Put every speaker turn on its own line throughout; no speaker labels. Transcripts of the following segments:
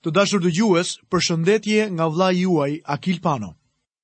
Të dashur dëgjues, përshëndetje nga vllai juaj Akil Pano.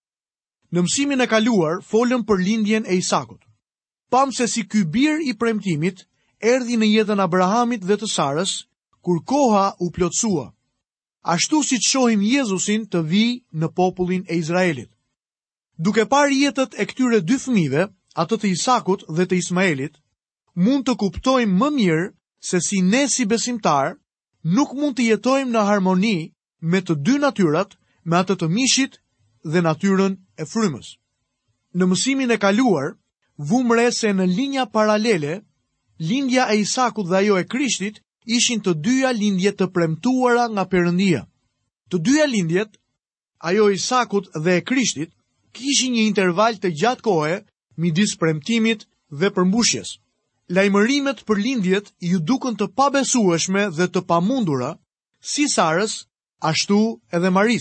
Në mësimin e kaluar folëm për lindjen e Isakut. Pam se si ky bir i premtimit erdhi në jetën e Abrahamit dhe të Sarës kur koha u plotësua. Ashtu siç shohim Jezusin të vijë në popullin e Izraelit. Duke parë jetët e këtyre dy fëmijëve, atë të Isakut dhe të Ismaelit, mund të kuptojmë më mirë se si ne si besimtar nuk mund të jetojmë në harmoni me të dy natyrat, me atë të mishit dhe natyrën e frymës. Në mësimin e kaluar, vum re se në linja paralele, lindja e Isakut dhe ajo e Krishtit ishin të dyja lindje të premtuara nga Perëndia. Të dyja lindjet, ajo e Isakut dhe e Krishtit, kishin një interval të gjatë kohe midis premtimit dhe përmbushjes. Lajmërimet për lindjet ju dukën të pabesueshme dhe të pamundura, si Sarës, ashtu edhe Maris.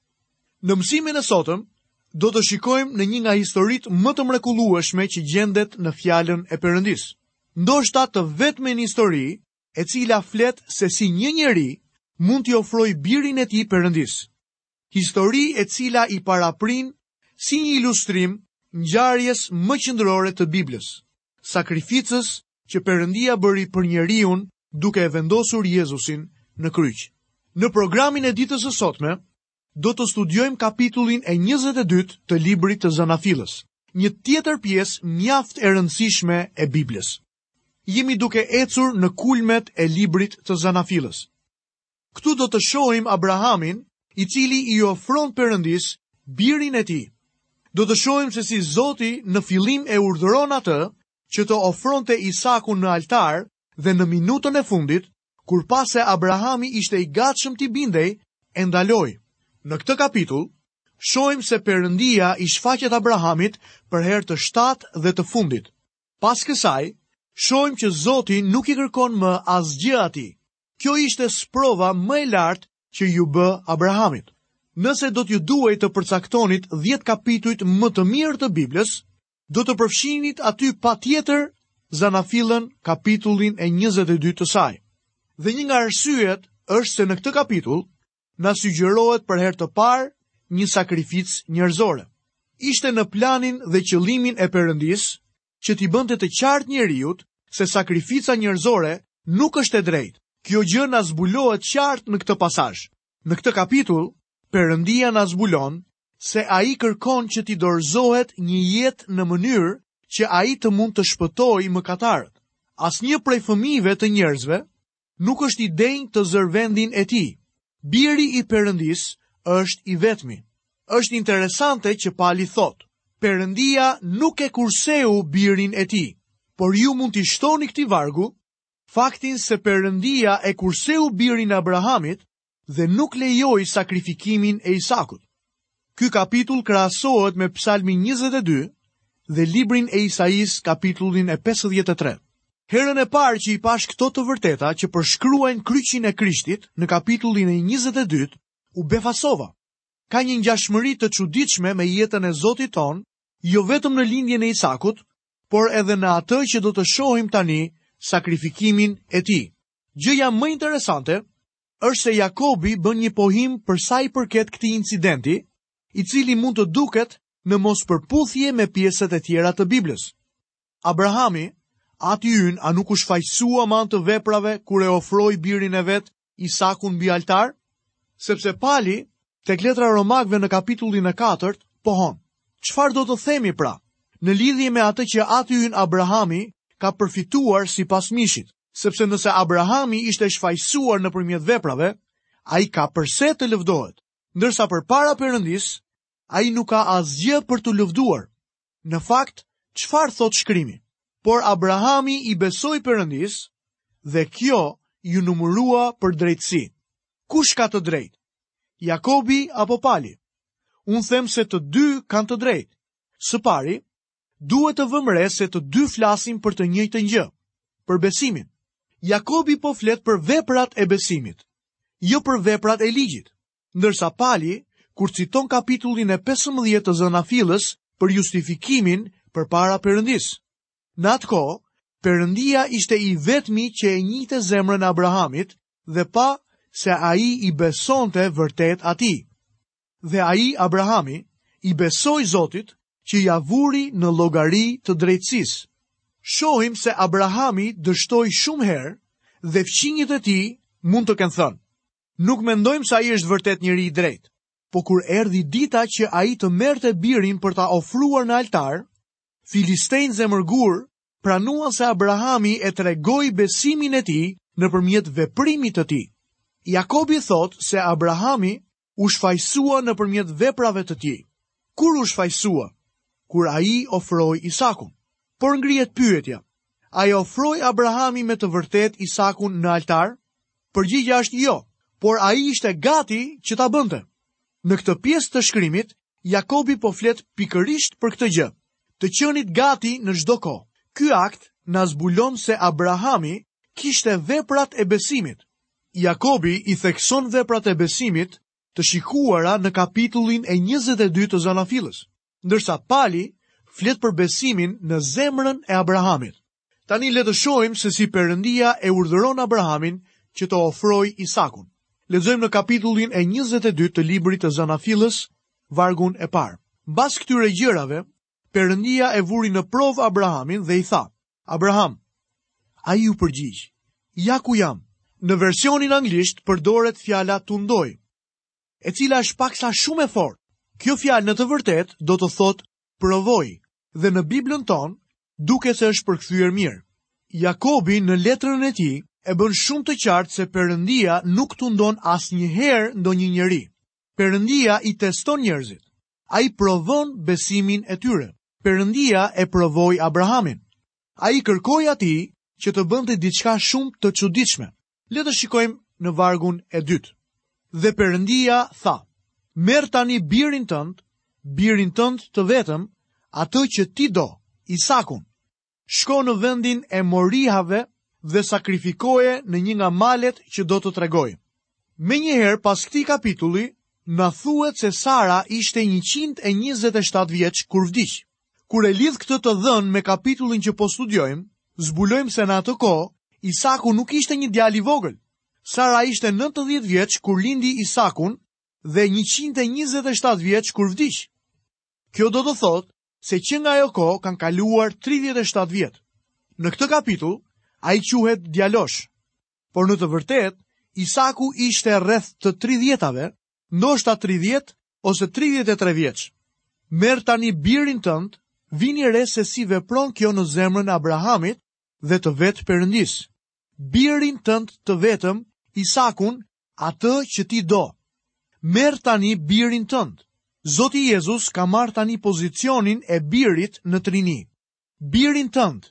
Në mësimin e sotëm, do të shikojmë në një nga historitë më të mrekullueshme që gjendet në fjalën e Perëndis. Ndoshta të vetmen histori e cila flet se si një njeri mund t'i ofrojë birin e tij Perëndis. Histori e cila i paraprin si një ilustrim ngjarjes më qendrore të Biblës, sakrificës që Perëndia bëri për njeriu duke e vendosur Jezusin në kryq. Në programin e ditës së sotme, do të studiojmë kapitullin e 22 të librit të Zanafillës, një tjetër pjesë mjaft e rëndësishme e Biblës. Jemi duke ecur në kulmet e librit të Zanafillës. Këtu do të shohim Abrahamin, i cili i ofron Perëndis birin e tij. Do të shohim se si Zoti në fillim e urdhëron atë që të ofronte Isakun në altar dhe në minutën e fundit, kur pas se Abrahami ishte i gatshëm t'i bindej, e ndaloi. Në këtë kapitull, shohim se Perëndia i shfaqet Abrahamit për herë të 7 dhe të fundit. Pas kësaj, shohim që Zoti nuk i kërkon më asgjë atij. Kjo ishte sprova më e lartë që ju bë Abrahamit. Nëse do t'ju duhej të përcaktonit 10 kapitujt më të mirë të Biblës, do të përfshinit aty patjetër Zanafillën kapitullin e 22 të saj. Dhe një nga arsyet është se në këtë kapitull na sugjerohet për herë të parë një sakrificë njerëzore. Ishte në planin dhe qëllimin e Perëndis që t'i bënte të qartë njeriut se sakrifica njerëzore nuk është e drejtë. Kjo gjë na zbulohet qartë në këtë pasazh. Në këtë kapitull, Perëndia na zbulon se ai kërkon që t'i dorëzohet një jetë në mënyrë që ai të mund të shpëtojë mëkatarët. Asnjë prej fëmijëve të njerëzve nuk është i denjë të zërë vendin e tij. Biri i Perëndis është i vetmi. Është interesante që Pali thot: Perëndia nuk e kurseu birin e tij, por ju mund t'i shtoni këtij vargu faktin se Perëndia e kurseu birin e Abrahamit dhe nuk lejoi sakrifikimin e Isakut. Ky kapitull krahasohet me Psalmin 22 dhe librin e Isais kapitullin e 53. Herën e parë që i pash këto të vërteta që përshkruajnë kryqin e Krishtit në kapitullin e 22, u befasova. Ka një ngjashmëri të çuditshme me jetën e Zotit ton, jo vetëm në lindjen e Isakut, por edhe në atë që do të shohim tani, sakrifikimin e tij. Gjëja më interesante është se Jakobi bën një pohim për sa i përket këtij incidenti, i cili mund të duket në mos përputhje me pjesët e tjera të Biblës. Abrahami, ati ynë, a nuk u shfaqsua me anë të veprave kur e ofroi birin e vet Isakun mbi altar? Sepse Pali, tek letra Romakëve në kapitullin e 4, pohon. Çfarë do të themi pra, në lidhje me atë që ati ynë Abrahami ka përfituar sipas mishit? Sepse nëse Abrahami ishte shfaqsuar nëpërmjet veprave, ai ka përse të lëvdohet, ndërsa përpara Perëndis, ai nuk ka asgjë për të lëvduar. Në fakt, çfarë thot shkrimi? Por Abrahami i besoi Perëndis dhe kjo ju numërua për drejtësi. Kush ka të drejtë? Jakobi apo Pali? Unë them se të dy kanë të drejtë. Së pari, duhet të vëmë re se të dy flasin për të njëjtën gjë, për besimin. Jakobi po flet për veprat e besimit, jo për veprat e ligjit, ndërsa Pali, kur citon kapitullin e 15 të Zanafillës për justifikimin përpara Perëndis. Në atë kohë, Perëndia ishte i vetmi që e njihte zemrën e Abrahamit dhe pa se ai i besonte vërtet atij. Dhe ai, Abrahami, i besoi Zotit që ja vuri në llogari të drejtësisë. Shohim se Abrahami dështoi shumë herë dhe fqinjët e tij mund të kenë thënë: nuk mendojmë se ai është vërtet njeri i drejtë. Po kur erdhi dita që ai të merrte birin për ta ofruar në altar, filistejnë zemërgur pranuan se Abrahami e tregoi besimin e tij nëpërmjet veprimit të tij. Jakobi thot se Abrahami u shfaqsua nëpërmjet veprave të tij. Kur u shfaqsua? Kur ai ofroi Isakun. Por ngrihet pyetja: a i ofroi Abrahami me të vërtet Isakun në altar? Përgjigjja është jo, por ai ishte gati që ta bënte. Në këtë pjesë të shkrimit, Jakobi po flet pikërisht për këtë gjë, të qenit gati në çdo kohë. Ky akt na zbulon se Abrahami kishte veprat e besimit. Jakobi i thekson veprat e besimit të shikuara në kapitullin e 22 të Zanafillës, ndërsa Pali flet për besimin në zemrën e Abrahamit. Tani le të shohim se si Perëndia e urdhëron Abrahamin që të ofrojë Isakun. Lexojmë në kapitullin e 22 të librit të Zanafillës, vargun e parë. Mbas këtyre gjërave, Perëndia e vuri në provë Abrahamin dhe i tha: Abraham. Ai u përgjigj: ja ku jam. Në versionin anglisht përdoret fjala tundoj, e cila është paksa shumë e fortë. Kjo fjalë në të vërtetë do të thotë provoj, dhe në Biblën tonë duket se është përkthyer mirë. Jakobi në letrën e tij e bën shumë të qartë se Perëndia nuk tundon asnjëherë ndonjë njeri. Perëndia i teston njerëzit. Ai provon besimin e tyre. Perëndia e provoi Abrahamin. Ai kërkoi atij që të bënte diçka shumë të çuditshme. Le të shikojmë në vargun e 2. Dhe Perëndia tha: merr tani birin tënd të vetëm, atë që ti do, Isakun. Shko në vendin e Morihave dhe sakrifikoje në një nga malet që do të tregoj. Menjëherë pas këtij kapitulli, na thuhet se Sara ishte 127 vjeç kur vdiq. Kur e lidh këtë të dhënë me kapitullin që po studiojmë, zbulojmë se në atë kohë Isaku nuk ishte një djalë i vogël. Sara ishte 90 vjeç kur lindi Isakun dhe 127 vjeç kur vdiq. Kjo do të thotë se që nga ajo kohë kanë kaluar 37 vjet. Në këtë kapitull, ai quhet djalosh. Por në të vërtetë, Isaku ishte rreth të 30-ave, ndoshta 30 ose 33 vjeç. Merr tani birin tënd, vini re se si vepron kjo në zemrën e Abrahamit dhe të vetë Perëndis. Birin tënd të vetëm, Isakun, atë që ti do. Merr tani birin tënd. Zoti Jezus ka marrë tani pozicionin e birit në Trini. Birin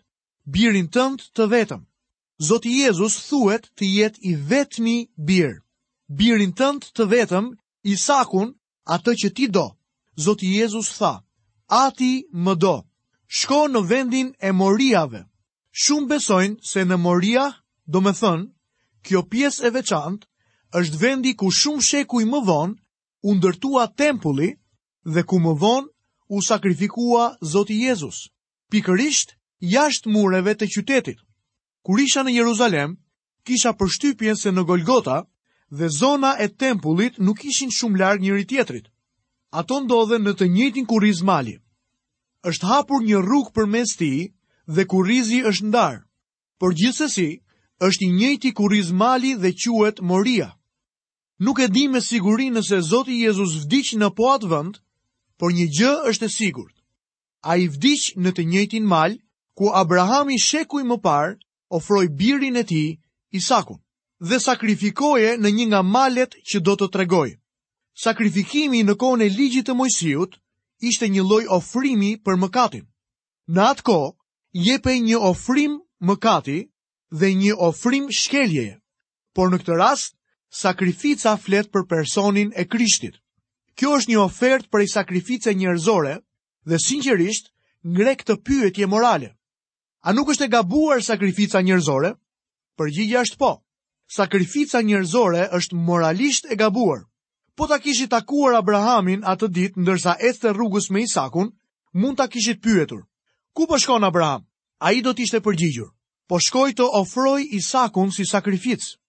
tënd të vetëm. Zoti Jezus thuhet të jetë i vetmi bir. Birin tënd të vetëm, Isakun, atë që ti do. Zoti Jezus tha: ati më do. Shko në vendin e Moriave. Shumë besojnë se në Moria, do me thënë, kjo pjesë e veçantë, është vendi ku shumë shekuj më vonë u ndërtua tempulli dhe ku më vonë u sakrifikua Zoti Jezus, pikërisht jashtë mureve të qytetit. Kur isha në Jeruzalem, kisha përshtypjen se në Golgota dhe zona e tempullit nuk ishin shumë larg njëri tjetrit. Ato ndodhen në të njëjtin kurriz mali. Është hapur një rrugë përmes tij dhe kurrizi është ndarë. Por gjithsesi, është i njëjti kurriz mali dhe quhet Moria. Nuk e di me siguri nëse Zoti Jezus vdiq në po atë vend, por një gjë është e sigurt. Ai vdiq në të njëjtin mal ku Abrahami shekuj më parë ofroi birin e tij, Isakun, dhe sakrifikoje në një nga malet që do të tregoj. Sakrifikimi në kohën e ligjit të Mojsiut ishte një lloj ofrimi për mëkatin. Në atë kohë jepej një ofrim mëkati dhe një ofrim shkeljeje. Por në këtë rast, sakrifica flet për personin e Krishtit. Kjo është një ofertë prej sakrifice njerëzore dhe sinqerisht ngre këtë pyetje morale. A nuk është e gabuar sakrifica njerëzore? Përgjigjja është po. Sakrifica njerëzore është moralisht e gabuar. Po ta kishit takuar Abrahamin atë ditë ndërsa ecte rrugës me Isakun, mund ta kishit pyetur: ku po shkon Abraham? Ai do t'ishte përgjigjur: po shkoj të ofroj Isakun si sakrificë.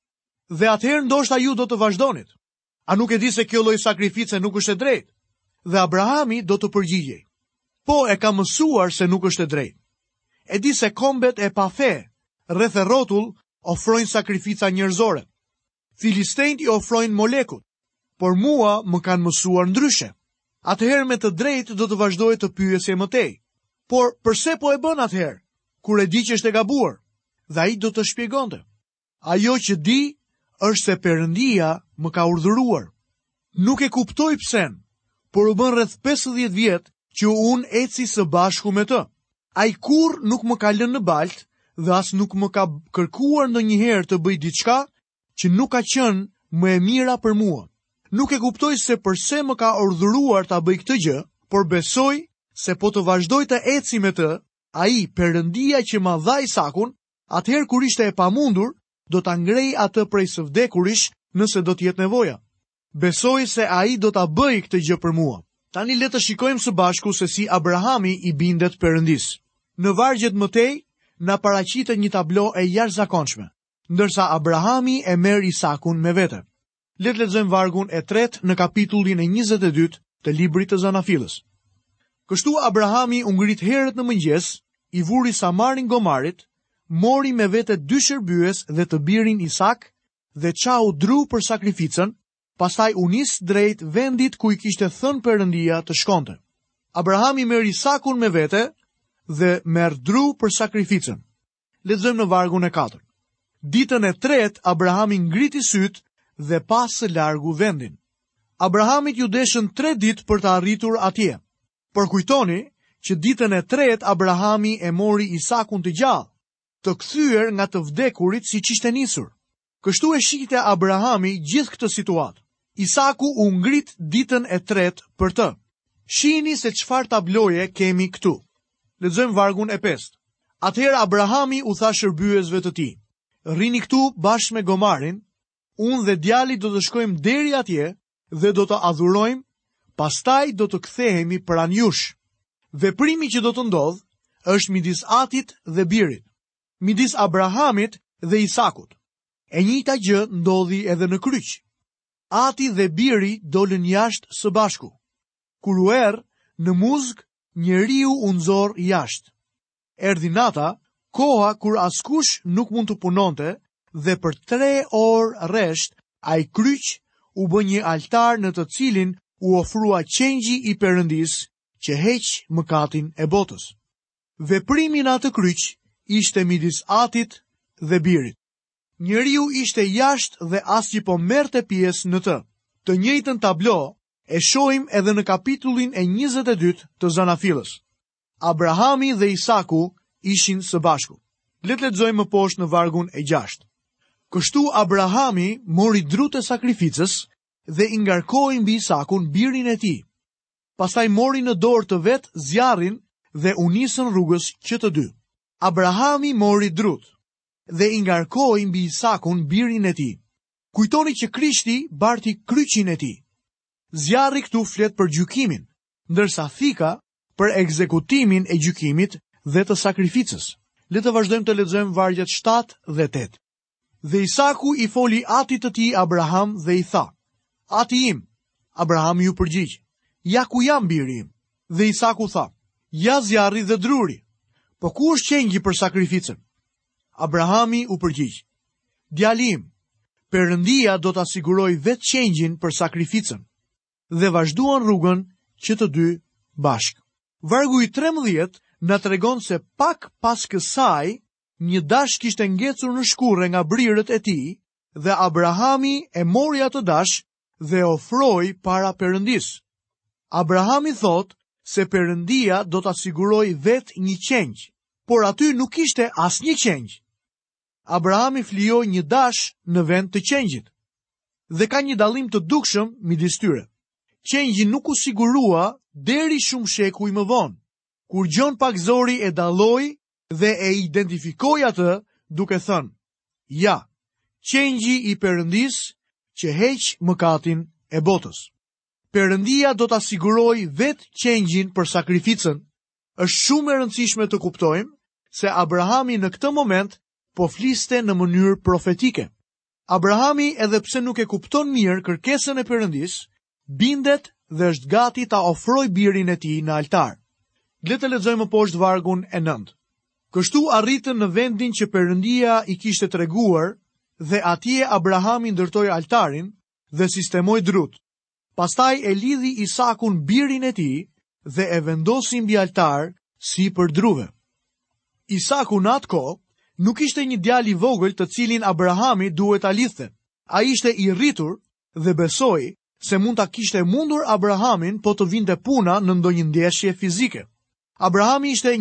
Dhe atëherë ndoshta ju do të vazhdonit. A nuk e di se kjo lloj sakrifice nuk është e drejtë? Dhe Abrahami do të përgjigjej: po, e ka mësuar se nuk është e drejtë. E di se kombet e pa fe rreth e rrotull ofrojnë sakrifica njerëzore. Filistejnët i ofrojnë Molekut, por mua më kanë mësuar ndryshe. Atëherë me të drejtë do të vazhdoj të pyesje më tej. Por pse po e bën atëherë, kur e di që është e gabuar? Dhe ai do të shpjegonte: ajo që di është se Perëndia më ka urdhëruar. Nuk e kuptoj pse, por u bën rreth 50 vjet që unë eci së bashku me të. Ai kurrë nuk më ka lënë në baltë dhe as nuk më ka kërkuar ndonjëherë të bëj diçka që nuk ka qenë më e mira për mua. Nuk e kuptoj se pse më ka urdhëruar ta bëj këtë gjë, por besoj se po të vazhdoj të eci me të, ai, Perëndia që ma dha Isakun, atëherë kur ishte e pamundur, do ta ngrej atë prej së vdekurish nëse do të jetë nevoja. Besoj se ai do ta bëjë këtë gjë për mua. Tani le të shikojmë së bashku se si Abrahami i bindet Perëndis. Në vargjet mëtej na paraqitet një tablo e jashtëzakonshme, ndërsa Abrahami e merr Isakun me vete. Le të lexojmë vargun e 3 në kapitullin e 22 të librit të Zanafilës. Kështu Abrahami u ngrit herët në mëngjes, i vuri Samarin Gomarit, mori me vete 2 shërbyes dhe të birin Isak dhe çau dru për sakrificën, pastaj u nis drejt vendit ku i kishte thënë Perëndia të shkonte. Abrahami merr Isakun me vete dhe merr dru për sakrificën. Lexojmë në vargun e 4. Ditën e 3 Abrahami ngriti syt dhe pa së largu vendin. Abrahamit ju deshën 3 ditë për të arritur atje. Por kujtoni që ditën e 3 Abrahami e mori Isakun të gjallë, të kthyer nga të vdekurit siç ishte nisur. Kështu e shikite Abrahami gjithë këtë situatë. Isaku u ngrit ditën e 3 për të. Shihni se çfarë tabloje kemi këtu. Lexojmë vargun e 5. Atëherë Abrahami u tha shërbyesve të tij: rrini këtu bashkë me Gomarin, unë dhe djali do të shkojmë deri atje dhe do të adhurojmë, pastaj do të kthehemi pranë jush. Veprimi që do të ndodh është midis Atit dhe birit, midis Abrahamit dhe Isakut. E njëjta gjë ndodhi edhe në kryq. Ati dhe biri dolën jashtë së bashku. Kur u erë në muzg, njeriu u nxorr jashtë. Erdhi nata, koha kur askush nuk mund të punonte, dhe për 3 orë rresht ai kryq u bë një altar në të cilin u ofrua qengji i Perëndis që heq mëkatin e botës. Veprimi në atë kryq ishte midis Atit dhe birit. Njeriu ishte jashtë dhe asnjë po merrte pjesë në të. Të njëjtën tablo e shohim edhe në kapitullin e 22 të Zanafilës. Abrahami dhe Isaku ishin së bashku. Le të lexojmë më poshtë në vargun e 6. Kështu Abrahami mori drut e sakrificës dhe i ngarkoi mbi Isakun birin e tij. Pastaj mori në dorë të vet zjarrin dhe u nisën rrugës që të dy. Abrahami mori drut dhe i ngarkoi mbi Isakun birin e tij. Kujtoni që Krishti barti kryqin e tij. Zjarri këtu flet për gjykimin, ndërsa thika për ekzekutimin e gjykimit dhe të sakrificës. Le të vazhdojmë të lexojmë vargjet 7 dhe 8. Dhe Isaku i foli atit të tij Abraham dhe i tha: Ati im. Abraham ju përgjigj: Ja ku jam biri im. Dhe Isaku tha: Ja zjarri dhe druri. Po ku është qengji për sakrificën? Abrahami u përgjigj: Djali im, Perëndia do ta siguroj vetë qengjin për sakrificën. Dhe vazhduan rrugën që të dy bashkë. Vargu i 13 na tregon se pak pas kësaj një dash kishte ngecur në shkurrë nga brirët e tij dhe Abrahami e mori atë dash dhe ofroi para Perëndis. Abrahami thot se Perëndia do ta siguroj vetë një qengj, por aty nuk ishte asnjë qengj. Abrahami flijoi një dash në vend të qengjit. Dhe ka një dallim të dukshëm midis tyre. Qengji nuk u sigurua deri shumë shekuj më vonë, kur Gjon Pakzori e dalloi dhe e identifikoi atë duke thënë: Ja, qengji i Perëndis që heq mëkatin e botës. Perëndia do ta siguroj vetë qengjin për sakrificën. Është shumë e rëndësishme të kuptojmë se Abrahami në këtë moment po fliste në mënyrë profetike. Abrahami, edhe pse nuk e kupton mirë kërkesën e Perëndis, bindet dhe është gati ta ofrojë birin e tij në altar. Le të lexojmë poshtë vargun e 9. Kështu arritën në vendin që Perëndia i kishte treguar, dhe atje Abrahami ndërtoi altarin dhe sistemoi drut. Pastaj e lidhi Isakun, birin e tij, dhe e vendosi mbi altar si për druve. Isaku në atë kohë nuk ishte një djalë i vogël të cilin Abrahami duhet ta lidhte. Ai ishte i rritur dhe besoi se mund ta kishte mundur Abrahamin po të vinte puna në ndonjë ndeshje fizike. Abrahami ishte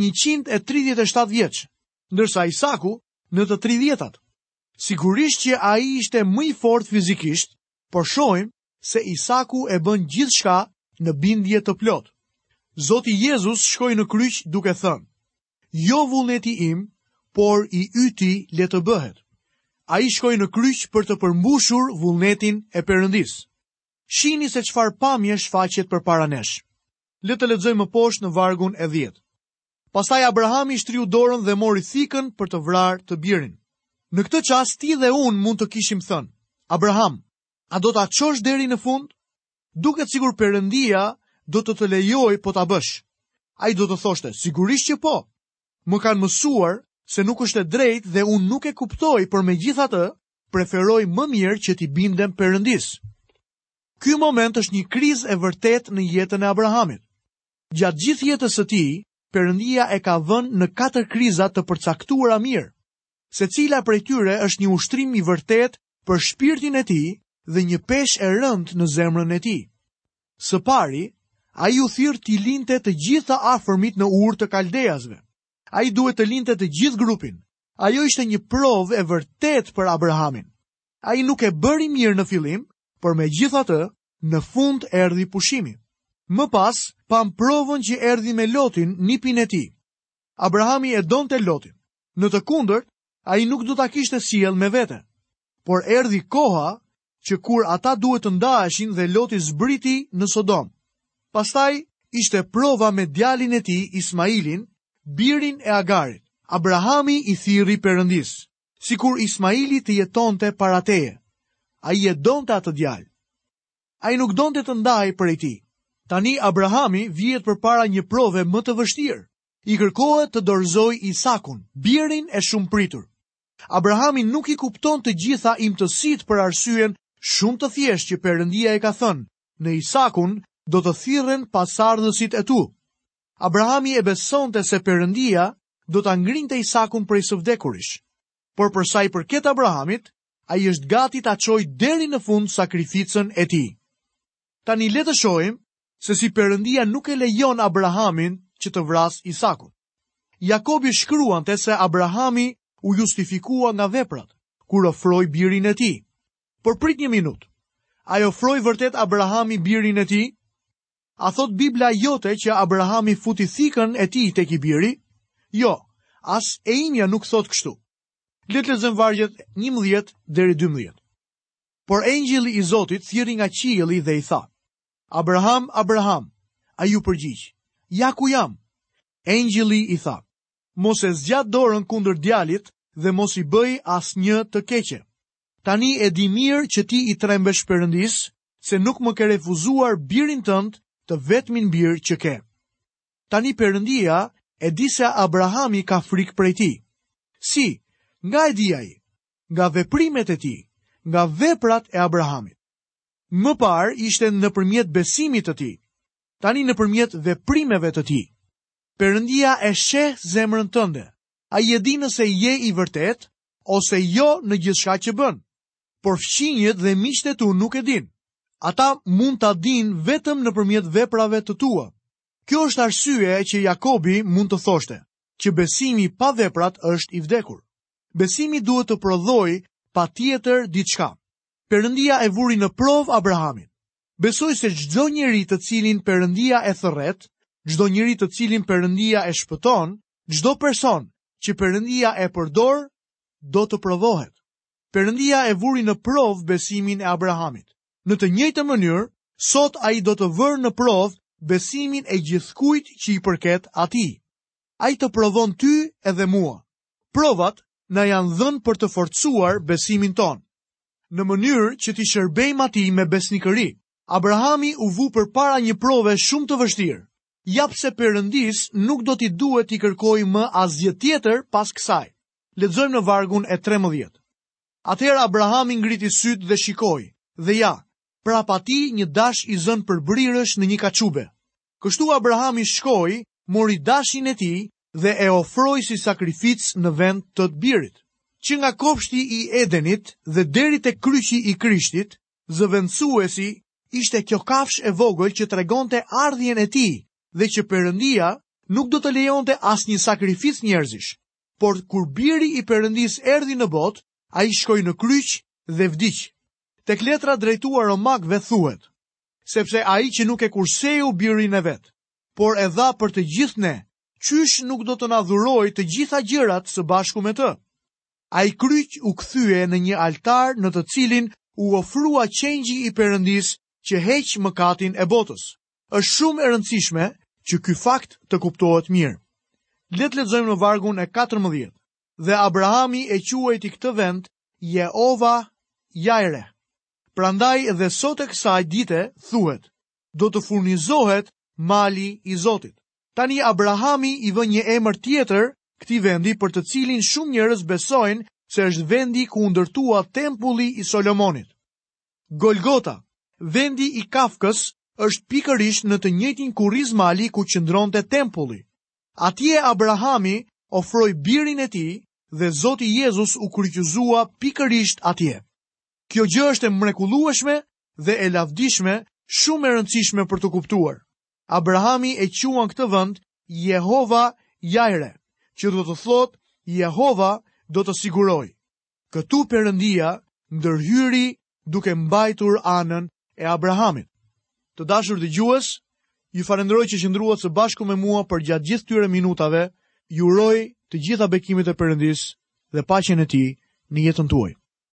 137 vjeç, ndërsa Isaku në të 30-tat. Sigurisht që ai ishte më i fortë fizikisht, por shohim se Isaku e bën gjithçka në bindje të plotë. Zoti Jezus shkoi në kryq duke thënë: "Jo vullneti im, por i yti le të bëhet." Ai shkoi në kryq për të përmbushur vullnetin e Perëndis. Shihni se çfarë pamje shfaqet përpara nesh. Le të lexojmë më poshtë në vargun e 10. Pastaj Abrahami shtriu dorën dhe mori thikën për të vrarë të birin. Në këtë çast ti dhe unë mund të kishim thënë: "Abraham, a do ta çosh deri në fund?" Duket sikur Perëndia do të lejoj po ta bësh. Ai do të thoshte: "Sigurisht që po. Më kanë mësuar se nuk është e drejtë dhe unë nuk e kuptoj, por megjithatë preferoj më mirë që t'i bindem Perëndis." Ky moment është një krizë e vërtet në jetën e Abrahamit. Gjatë gjithë jetës së tij, Perëndia e ka vënë në 4 kriza të përcaktuara mirë. Secila prej tyre është një ushtrim i vërtet për shpirtin e tij dhe një peshë e rëndë në zemrën e tij. Së pari, ai u thirr t'i linte të gjitha afërmit në Ur të Kaldeasve. Ai duhet të linte të gjithë grupin. Ajo ishte një provë e vërtet për Abrahamin. Ai nuk e bëri mirë në fillim, por megjithatë, në fund erdhi pushimi. Më pas, pam provën që erdhi me Lotin, nipin e tij. Abrahami e donte Lotin. Në të kundërt, ai nuk do ta kishte sjell me vete. Por erdhi koha që kur ata duhet të ndaheshin dhe Loti zbriti në Sodom. Pastaj ishte prova me djalin e tij Ismailin, birin e Agarit. Abrahami i thirri Perëndis, sikur Ismaili të jetonte para teje. Ai e donte atë djalë. Ai nuk donte të ndahej prej tij. Tani Abrahami vihet përpara një prove më të vështirë. I kërkohet të dorëzoj Isakun, birin e shumë pritur. Abrahami nuk i kupton të gjitha imtësitë për arsyen shumë të thjeshtë që Perëndia e ka thënë: "Në Isakun do të thirren pasardhësit e tu." Abrahami e besonte se Perëndia do ta ngrinte Isakun prej së vdekurish. Por për sa i përket Abrahamit, ai është gati ta çojë deri në fund sakrificën e tij. Tani le të shohim se si Perëndia nuk e lejon Abrahamin që të vras Isakun. Jakobi shkruante se Abrahami u justifikua nga veprat kur ofroi birin e tij. Por prit një minutë. A ofroi vërtet Abrahami birin e tij? A thot Bibla jote që Abrahami futi thikën e tij tek i biri? Jo, as e imja nuk thot kështu. Le të lexojmë vargjet 11 deri 12. Por engjëlli i Zotit thirri nga qielli dhe i tha: "Abraham, Abraham." Ai u përgjigj: "Ja ku jam." Engjëlli i tha: "Mos e zgjat dorën kundër djalit dhe mos i bëj asnjë të keqe. Tani e di mirë që ti i trembesh Perëndis, se nuk më ke refuzuar birin tënd, të vetmin bir që ke." Tani Perëndia e di se Abrahami ka frikë prej tij. Si? Nga e di ai? Nga veprimet e tij, nga veprat e Abrahamit. Më parë ishte nëpërmjet besimit të tij. Tani nëpërmjet veprimeve të tij. Perëndia e sheh zemrën tënde. Ai e di nëse je i vërtet ose jo në gjithçka që bën. Por fqinjet dhe miqtë e tu nuk e din. Ata mund ta dinë vetëm nëpërmjet veprave të tua. Kjo është arsye që Jakobi mund të thoshte që besimi pa veprat është i vdekur. Besimi duhet të prodhojë patjetër diçka. Perëndia e vuri në provë Abrahamin. Besoj se çdo njeri të cilin Perëndia e thërret, çdo njeri të cilin Perëndia e shpëton, çdo person që Perëndia e përdor, do të provohet. Perëndia e vuri në provë besimin e Abrahamit. Në të njëjtën mënyrë, sot ai do të vërë në provë besimin e gjithkujt që i përket atij. Ai të provon ty edhe mua. Provat na janë dhënë për të forcuar besimin ton. në mënyrë që t'i shërbejmë atij me besnikëri. Abrahami u vu përpara një prove shumë të vështirë. Jap se Perëndis nuk do t'i duhet t'i kërkojë më asgjë tjetër pas kësaj. Lexojmë në vargun e 13. Atëherë Abrahami ngriti sytë dhe shikoi, dhe ja, prapa tij një dash i zënë për brirësh në një kaçube. Kështu Abrahami shkoi, mori dashin e tij dhe e ofroi si sakrificë në vend të birit. Që nga kopshti i Edenit dhe deri te kryqi i Krishtit, zëvendësuesi ishte kjo kafshë e vogël që tregonte ardhjen e tij dhe që Perëndia nuk do të lejonte asnjë sakrificë njerëzish. Por kur biri i Perëndis erdhi në botë, ai shkoi në kryq dhe vdiq. Tek letra drejtuar Romakëve thuhet: sepse ai që nuk e kurseu birin e vet, por e dha për të gjithë ne, qysh nuk do të na dhurojë të gjitha gjërat së bashku me të. Ai kryq u kthye në një altar në të cilin u ofrua qengji i Perëndis që heq mëkatin e botës. Është shumë e rëndësishme që ky fakt të kuptohet mirë. Le të lexojmë në vargun e 14. Dhe Abrahami e quajti këtë vend Jehova Jajre. Prandaj dhe sot e kësaj dite thuhet, do të furnizohet mali i Zotit. Tani Abrahami i vë një emër tjetër këtij vendi për të cilin shumë njerëz besojnë se është vendi ku u ndërtua tempulli i Solomonit. Golgota, vendi i Kafkës, është pikërisht në të njëjtin kurriz mali ku qëndronte tempulli. Atje Abrahami ofroi birin e tij dhe Zoti Jezus u kryqëzua pikërisht atje. Kjo gjë është e mrekullueshme dhe e lavdishme, shumë e rëndësishme për të kuptuar. Abrahami e quan këtë vend Jehova Jajre, që do të thotë Jehova do të siguroj. Këtu Perëndia ndërhyri duke mbajtur anën e Abrahamit. Të dashur dëgjues, ju falenderoj që qëndruat së bashku me mua për gjatë gjithë këtyre minutave. Ju uroj të gjitha bekimet e Perëndis dhe paqen e Tij në jetën tuaj.